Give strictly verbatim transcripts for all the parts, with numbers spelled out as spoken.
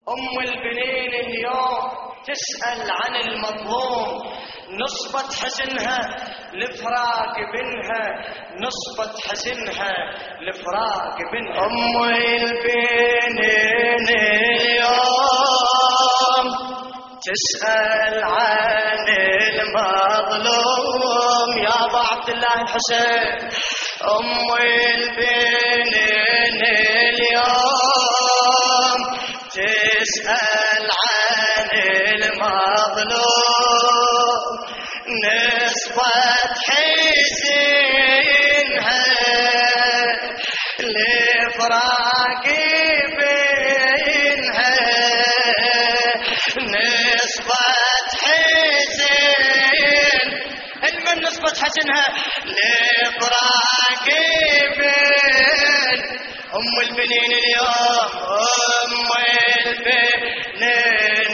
أم البنين اليوم تسأل عن المظلوم، نصبت حزنها لفراق بنها، نصبت حزنها لفراق بنها. أم البنين اليوم تسأل عن المظلوم يا أبا عبد الله الحسين. أم البنين اليوم تسأل عن المظلوم، نصبت حزنها لفراق بينها، نصبت حزن المن نصبت حزنها لفراق بين أم البنين اليوم. أم البنين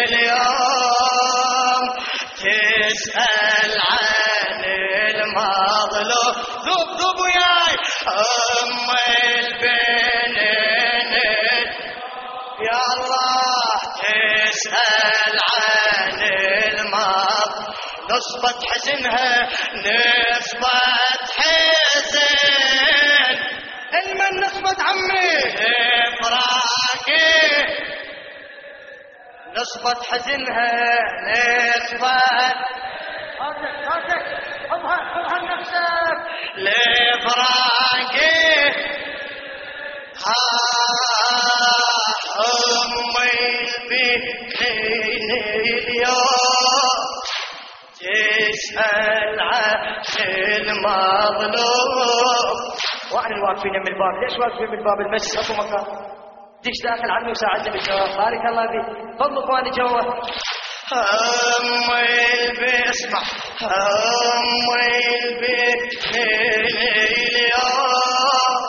اليوم تسأل عن المظلوم. ذوب ذوب وياي. أم البنين يا الله تسأل عن المظلوم، نصبت حزنها نصبت حزن المن نصبت عمي فراقي، نصبت حزنها نصبت صوتك صوتك خذها خذها لنفسك لفراقي. ها أمي البنين اليوم تسأل عن المظلوم. واحد واقفين من الباب، ليش واقفين من باب المسجد؟ اكو مكان ديش داخل عني وساعدني بالجواب. بارك الله فيك. فضلوا اخواني جوا. أم البي اسمع. أم البنين اليوم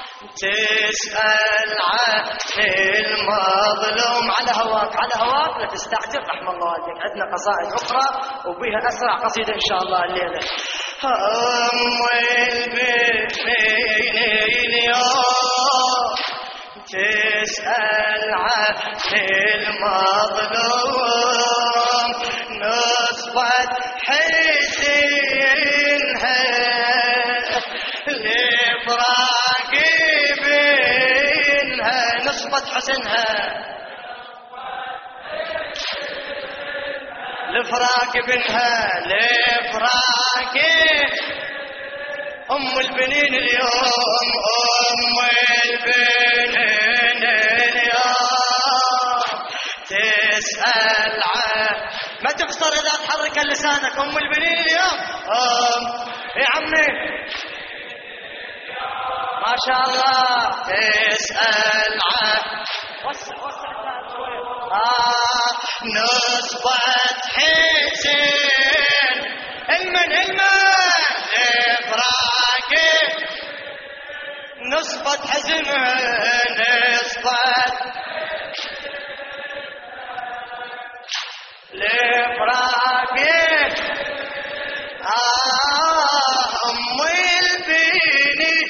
تسأل عن المظلوم. على هواك على هواك لا تستعجل رحم الله والديك، عندنا قصائد أخرى وبها أسرع قصيدة إن شاء الله الليلة. أم البنين اليوم تسأل عن المظلوم، نصبت حزنها لفراق بينها، نصبت حزنها لفراق بينها لفراق. أم البنين اليوم أم البنين اليوم تسأل عن ما تقصر إذا تحرك لسانك. أم البنين اليوم أم يا عمي ما شاء الله تسأل عن وسع وسع آه نصبت حزن المن المن لفراقي، نصبت حزنها نصبت لفراقي. آه أم البنين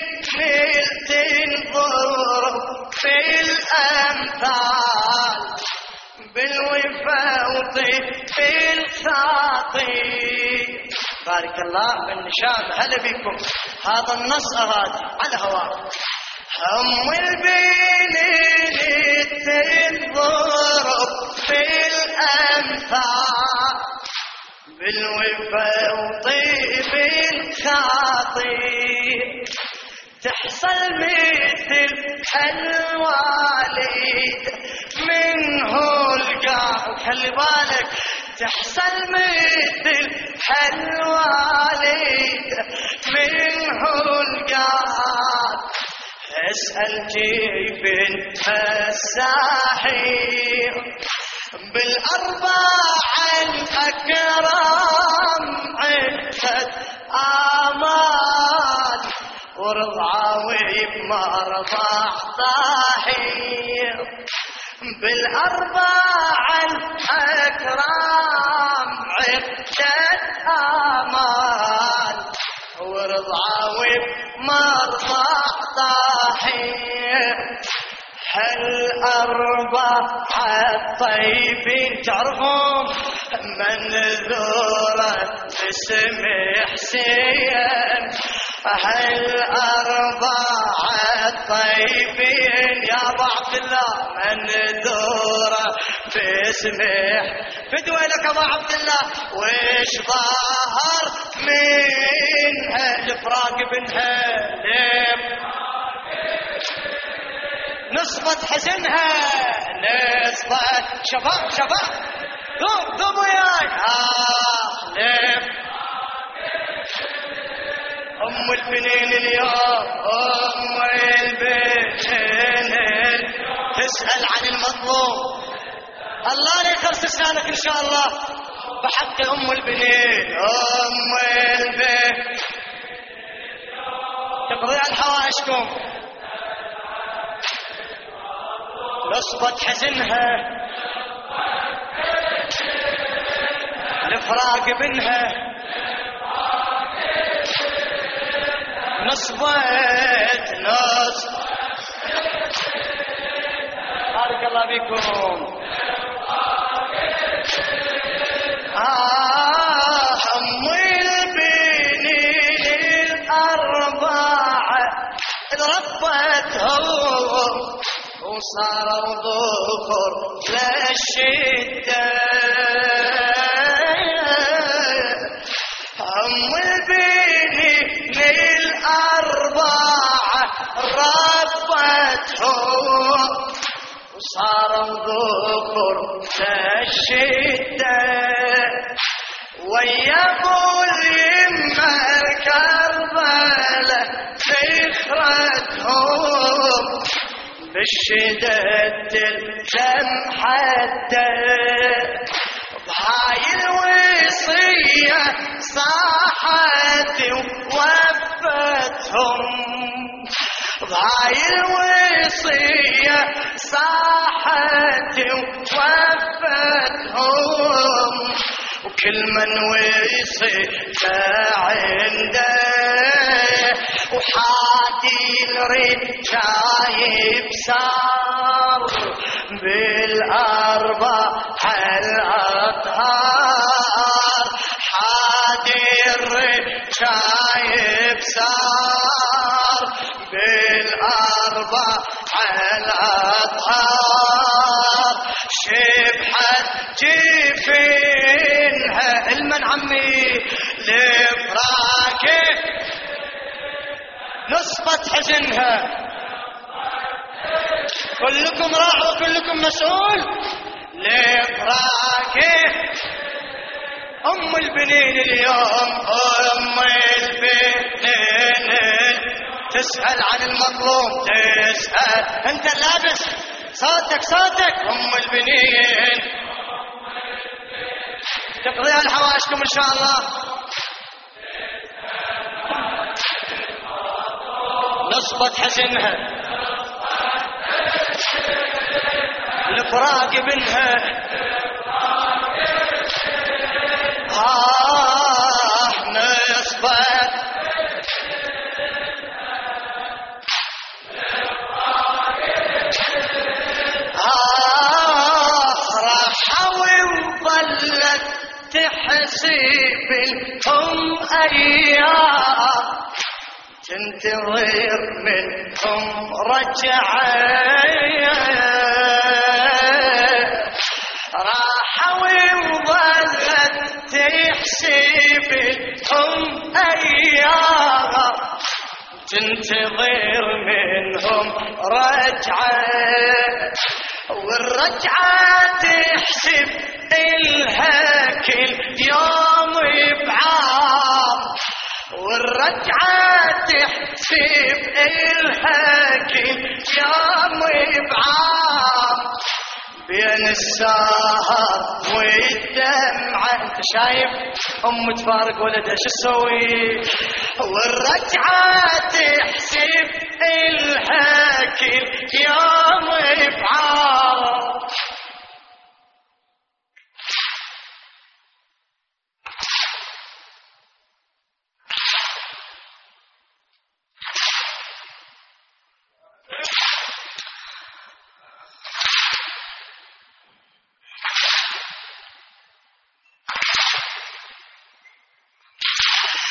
تنظر في الأمثال بالوفا وطيب في الخاطي. بارك الله بالنشام هلا بكم. هذا النص أغادي على هواك. أم البنين تنضرب في الأمثال بالوفا وطيب الخاطي، تحصل مثل الوالد منه القاع. خلي بالك تحصل مثل الوالد منه القاع. اسأل كيف الساحر بالأربع الأكرام عدة آمال ورضعاوي بمرضع طاحير. بالأربع الأكرام عدة آمال ورضعاوي بمرضع طاحير. هل أر الأربعة الطيبين تعرفون منذورة باسم حسين هالأربعة الطيبين يا أبو عبد الله منذورة باسمه فدوى لك أبو عبد الله وش ظاهر منها الفراق بنها نصبت حزنها نصبت شباب شباب ذوب ذوب وياي آه ليه أم البنين اليوم أم البنين تسأل عن المظلوم الله لا يخلص لسانك إن شاء الله بحق أم البنين أم البنين تقضي عن حوائجكم نصبت حزنها الفراق بنها نصبت نصب بارك الله بكم آه أم البنين الأربعة ربتهم وصاروا ذكر للشدة أم البنين الأربعة ربتهم وصاروا ذكر للشدة ويا ابو اليمة الكربلة ذكرتهم بالشدة الدم حتى بهاي الوصية صاحت ووفتهم بهاي الوصية صاحت ووفتهم وكل من وصي عنده وحادي الريد جايب صار بالأربعة الأطهار حادي الريد جايب صار بالأربعة الأطهار شبحت جفينها المن عمي لفراقه نصبت حزنها كلكم راع وكلكم مسؤول لفراقه أم البنين اليوم أم البنين تسأل عن المظلوم تسأل أنت لابس صوتك صوتك أم البنين تقضي على حواشكم إن شاء الله نصبت حزنها الفراق بنها آه نصبت آه راحوا وظلت تحسب الأم أيام تنتظر منهم رجعة راحوا وظلت تحسب الأم أيام تنتظر منهم رجعة والرجعة تحسب إلها كل يوم بعام والرجعة تحسب إلها كل يوم بعام بين السهر والدمعة انت شايف ام تفارق ولدها شو تسوي والرجعة تحسب إلها كل يوم بعام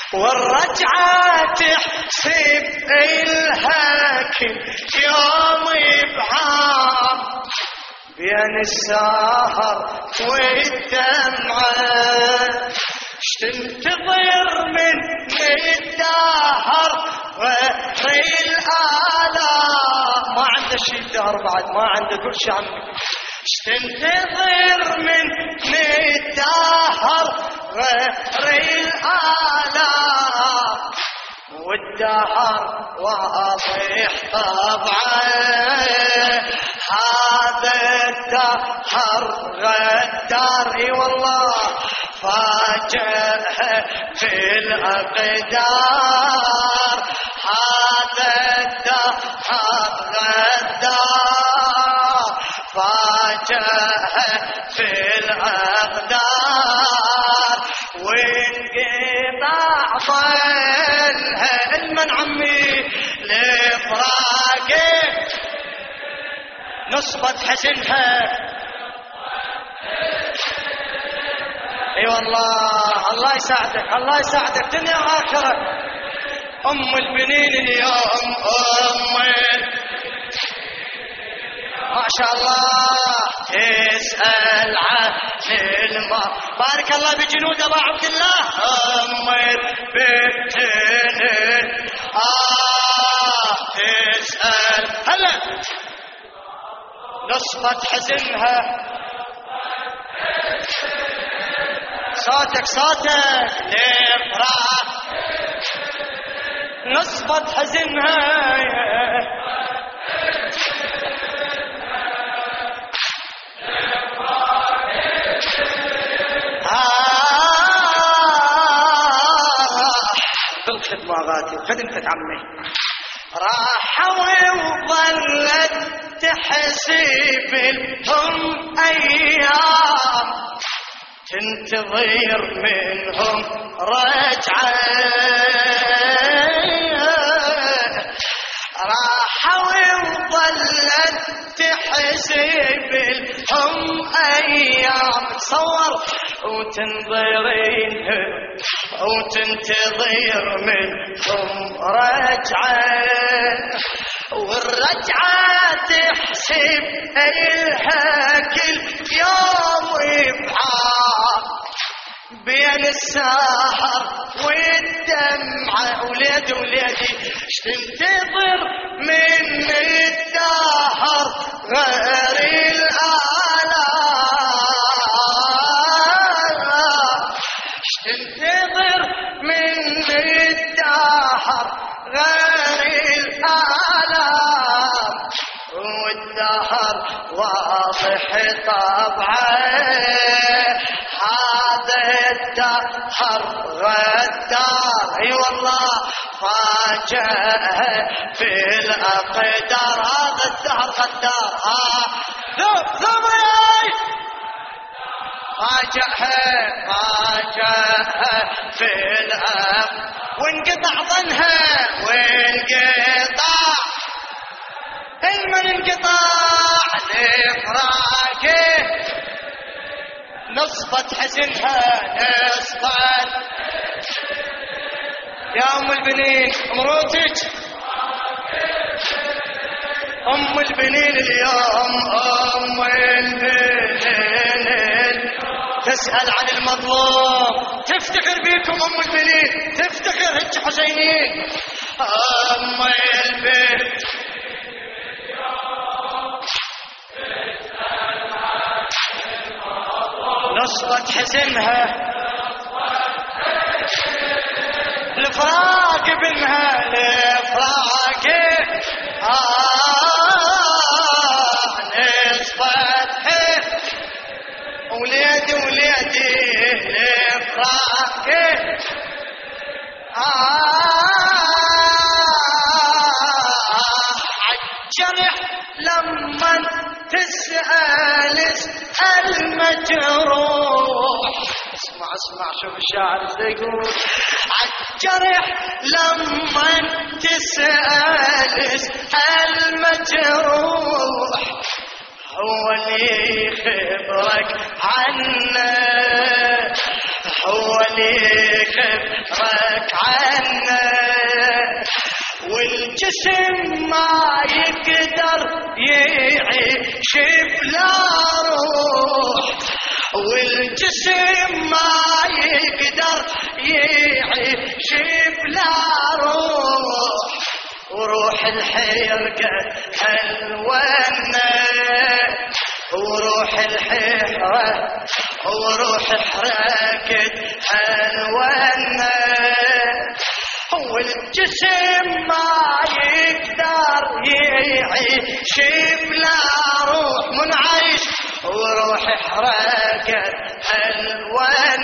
والرجعة تحسب إلها كل يوم بعام بين السهر والدمعة تنتظر من الدهر غير الآلام ما عنده شي الدهر بعد ما عنده كل شي عمي تنتظر من الدهر غير الآلام والدهر واضح طبعه هذا الدهر غدار اي والله فاجأ في الأقدار هذا الدهر غدار فاجأ في الأقدار وانقطع ظلها المن عمي لفراقه نصبت حزنها اي أيوة والله الله يساعدك الله يساعدك دنيا واخره. ام البنين اليوم ام ما شاء الله تسأل عن الماء بارك الله بجنود ابو عبد الله ام البنين آه تسأل هلا نصبت حزنها صوتك صوتك لفراق نصبت حزنها بالخدمة غاتي خدمتك عمي راحوا وظلت تحسب لهم أيام تنتظر منهم رجعة راحوا وظلت تحسب لهم أيام تصور وتنظرينهم وتنتظر منهم رجعة والرجعة تحسب إلها كل يوم وبعام بين السهر والدمعة وليدي وليدي تنتظر من الدهر غير الآلام تنتظر من الدهر غير الآلام والدهر واضح طبعه هذا الدهر غدار اي والله فاجأ في الأقدار هذا الدهر غدار ها ذوب ذوب فاجأ فاجأ في الأقدار وانقطع ظنها وانقطع المن انقطاع لفراقه نصبت حزنها نصبت يا ام البنين مروتك ام البنين اليوم ام البنين تسأل عن المظلوم تفتخر بيكم ام البنين تفتخر هج حسينين ام البنين نصبت حزنها لفراق ابنها لفراق آه نصبت وليدي وليدي لفراق آه عالجرح لما تسأل اسأل مجروح اسمع اسمع شوف الشاعر ايش يقول عالجرح لما تسأل اسأل مجروح هو اللي يخبرك عنه هو اللي يخبرك عنه، والجسم ما يقدر يعيش بلا روح، والجسم ما يقدر يعيش بلا روح، وروح الحرقة حلوة، وروح الحرقة وروح حرقة حلوة، والجسم ما يقدر يعيش بلا روح منعش، وروح حرقة حلوة،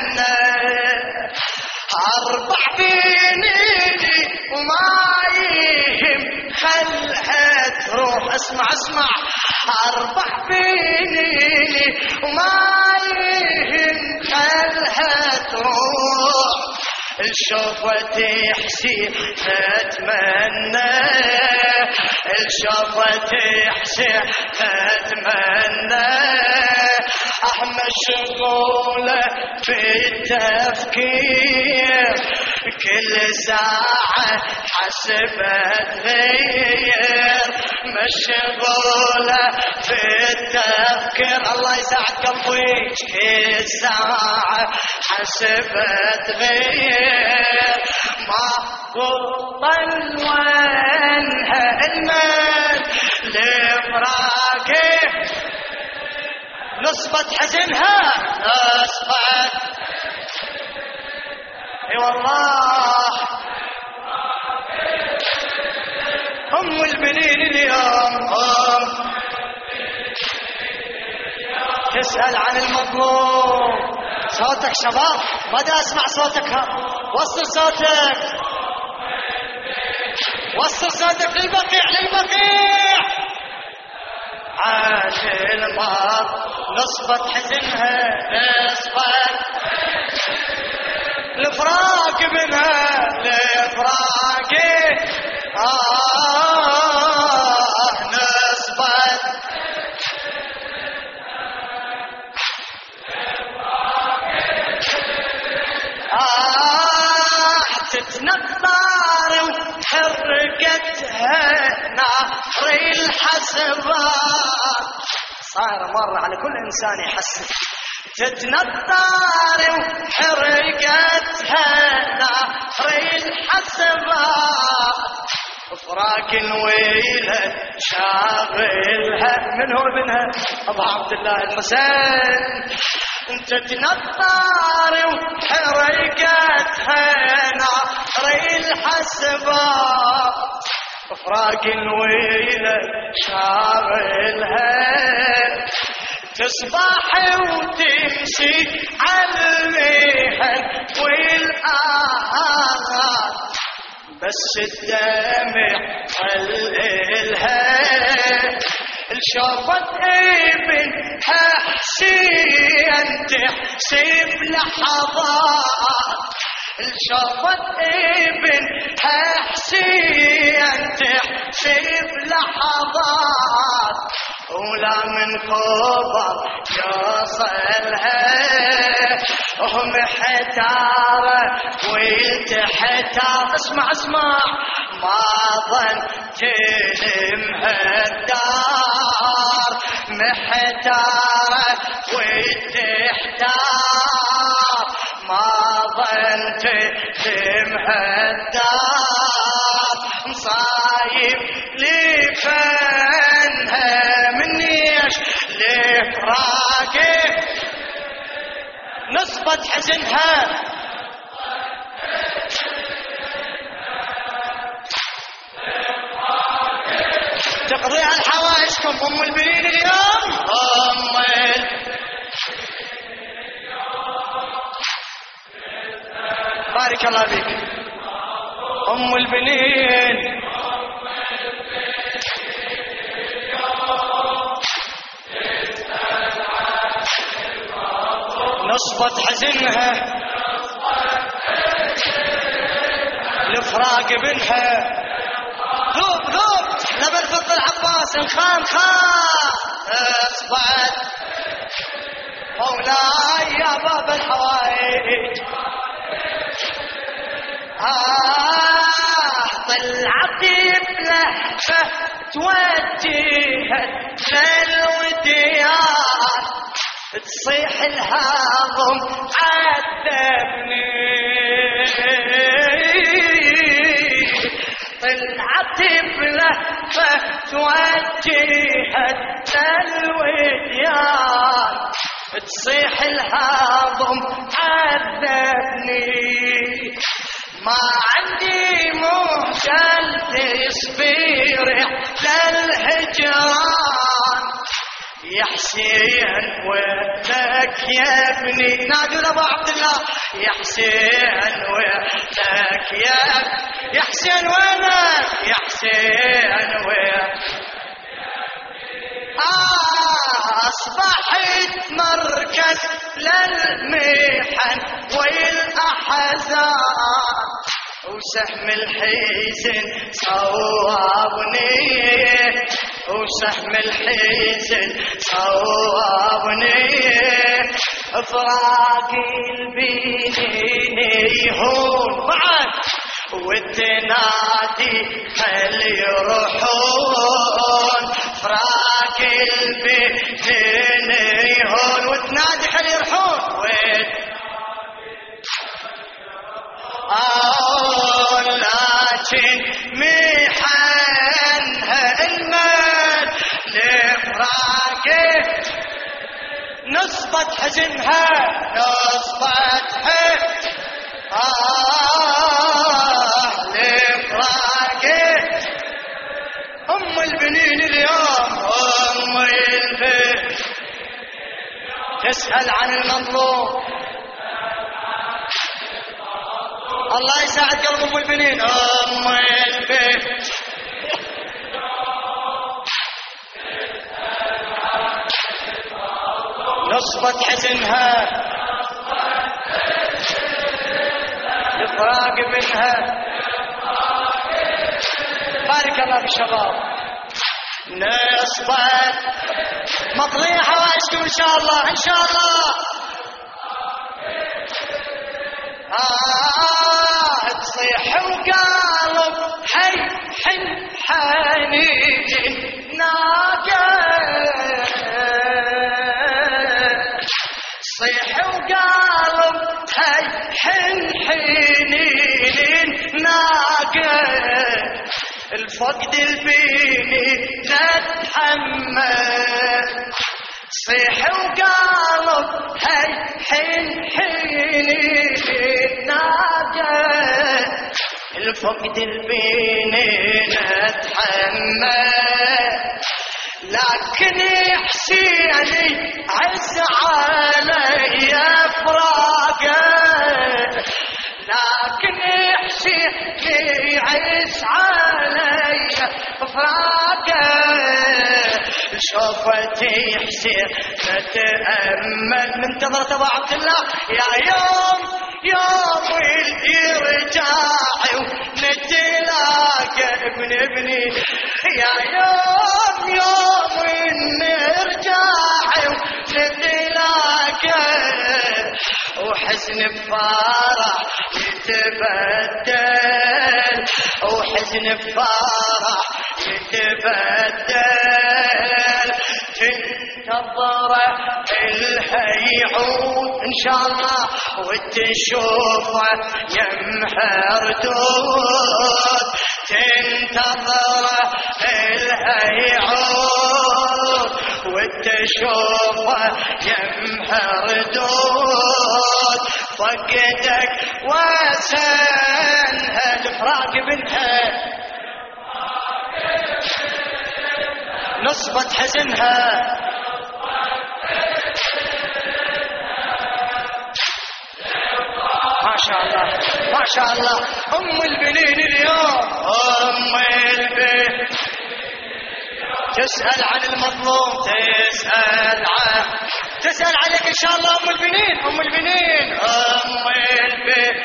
أربع بينيني وما يهم خلها تروح. اسمع اسمع، أربع بينيني وما يهم خلها تروح، الشوفة تحسي تتمنى، الشوفة تحسي تتمنى، أحنا مشغولة في التفكير، كل ساعة حسبت غير، مشغولة في التفكير. الله يساعد قلبي، كل ساعة حسبت غير، ما بطل وانها المال لفراقه، نصبت حزنها نصبت. اي والله ام البنين اليوم ام تسأل عن المظلوم. صوتك شباب، ما دا اسمع صوتك، وصل صوتك، وصل صوتك للبقيع للبقيع. عاش الماض نصبت حزنها نصبت، الفراق منها لفراقه آه نصبت، آه تتنطر وحرقتها نار الحسرات، صار مرة على كل إنسان يحسن، تتنطر وحرقتها نار الحسرات، فراق الويلة شاغلها. من هو منها؟ أبو عبد الله الحسين. تتنطر وحرقتها نار الحسرات، فراق الويلة شاغلها، تصبح وتمشي على المهن والآهات، بس الدمع قللها، الشوفت ابنها حسين تحسب لحظات، الشوفت ابنها حسين تحسب لحظات، ولا من خبر يوصلها، وهم محتارة والتحتار. اسمع اسمع، ما ظن تلمها الدار، محتارة والتحتار، ما ظن تلمها الدار، مصايب لفنها من ايش لفراقه، نصبت حزنها تقضي عن حوائجكم. ام البنين اليوم ام ال... بارك الله فيك ام البنين. نصبت حزنها لفراق ابنها، ذوب ذوب لبن فضل العباس الخان خان، اصبحت مولاي يا باب الحوائج. آه طلعت بلهفة توجهت للوديان تصيح الهضم عذبني. طلعت بلهفة توجهت للوديان تصيح الهضم عذبني. ما عندي مهجل تصبير للهجران يا حسين وينك يا ابني. نادوا ابو عبد الله يا حسين وينك يا يا حسين وينك يا حسين وينك. أصبحت مركز للمحن والأحزان وسهم الحزن صوابني وسهم الحزن صوابني. فراق البنين يهون بعد والتنادي خلي يروحون. فراق البنين يهون والتنادي خلي يروحون. آه لكن محنها المال لفراقه نصبت حزنها نصبت حزن. آه لفراقه أم البنين اليوم أم البنين تسأل عن المظلوم. الله يساعد قلب ام البنين. ام البنين نصبت حزنها لفراق منها. بارك الله بالشباب. نصبت مطلية حوائجكم ان شاء الله ان شاء الله. آه تصيح وقالب حي حن حنين ناقة. صيح وقالب حي حن حنين ناقة. الفقد البيني لا تحمل. صيح وقالب هي حين حين ناقة. الفقد البيني نتحمل. لكن حسيني عز علي فراقه. لكن حسيني عز علي فراقه. شوفتي حسين نتأمل منتظرة ابو عبد الله. يا يوم يوم الارجاع ونتلاقى ابن ابني. يا يوم يوم الارجاع ونتلاقى وحزن بفرح يتبدل. وحزن بفرح يتبدل. تنتظره الهيعود ان شاء الله وتشوفه يمحر دود. تنتظره الهيعود وتشوفه يمحر دود. فقدك وسنها الفراق منها نصبت حزنها. ما شاء الله ما شاء الله. ام البنين اليوم ام البنين تسأل عن المظلوم. تسأل عن تسأل عليك ان شاء الله ام البنين. ام البنين ام البنين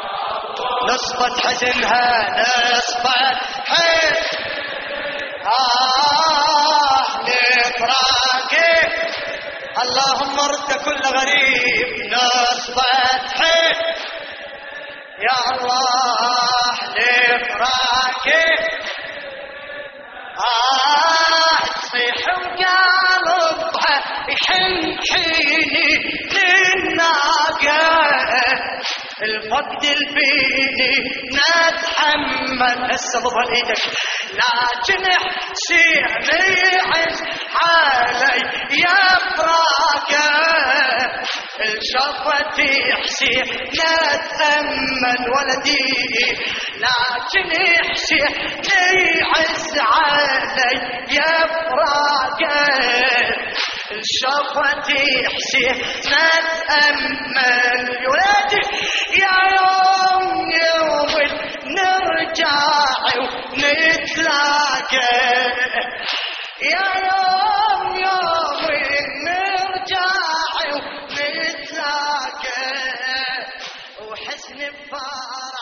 نصبت حزنها نصبت حزن. ورده كل غريب نصبت حيل يا الله لفراقي آه تصيح وقلبها يحن حيني للناقة الفقد البيني نتحمل هسه ضبها ايدك لكن حسيني عز حالي يا فراقة الشفة حسين نتأمل ولدي لكن حسين عز علي يا فراقة الشفة حسين نتأمل ولدي يا يوم يوم نرجع ونتلاقى يا يوم يوم نرجع ونتلاقى وحسن بفارق